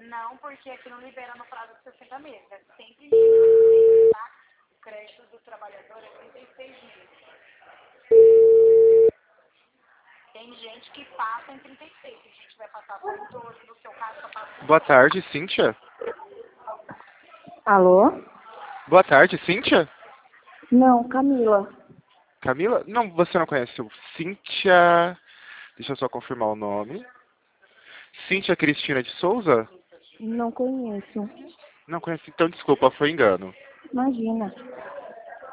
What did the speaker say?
Não, porque aqui não libera no prazo de 60 meses. É sempre meses, tá? O crédito do trabalhador é 36 meses. Tem gente que passa em 36. A gente vai passar por idoso, no seu caso, só passa. Boa tarde, Cíntia. Alô? Boa tarde, Cíntia? Não, Camila. Camila? Não, você não conhece o Cíntia... Deixa eu só confirmar o nome. Cíntia Cristina de Souza? Não conheço. Não conhece, então desculpa, foi engano. Imagina.